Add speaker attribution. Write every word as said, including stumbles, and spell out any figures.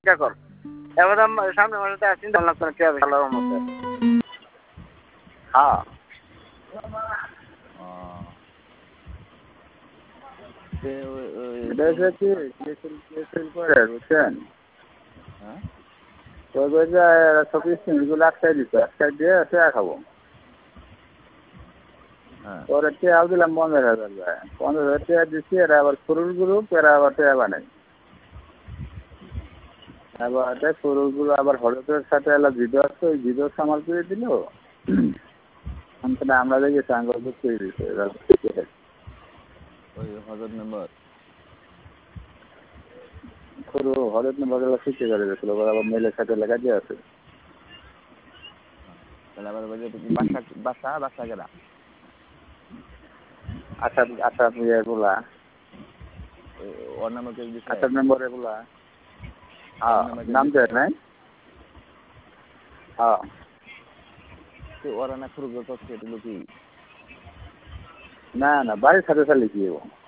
Speaker 1: क्या कर এবার সামনে মাসে চিন্তা ভাবনা করে কি হবে আল্লাহর রহমতে হ্যাঁ এটা হচ্ছে কি কেসেল কেসেল করে বুঝছেন হ্যাঁ ওই যে চব্বিশ মিনিটগুলো একটাই দিত একটাই দিয়ে টেয়া খাবো হ্যাঁ পরে টেয়াও দিলাম পনেরো হাজার যায় পনেরো হাজার টেয়া দিচ্ছি এরা আবার ফুরুল গ্রুপ এরা আবার টেয়া বানাই আবার ফুরুলগুলো আবার হলুদের সাথে এলা ভিডিও আছে ওই ভিডিও সামাল করে দিল আমরা দেখি সাঙ্গল করে দিচ্ছে ওই হজর মেম্বার পুরো হলুদ মেম্বারগুলো শিখতে করে দিয়েছিল আবার মেলের সাথে লেখা দিয়ে আছে তাহলে আবার বাসা বাসা বাসা গেলা আসাদ আসাদ এগুলা ওর নামে আসাদ মেম্বার এগুলা হ্যাঁ নাম দেয় নাই হ্যাঁ ওরা না শুরু করছে এটা কি না না বাড়ির সাথে সাথে লিখিয়ে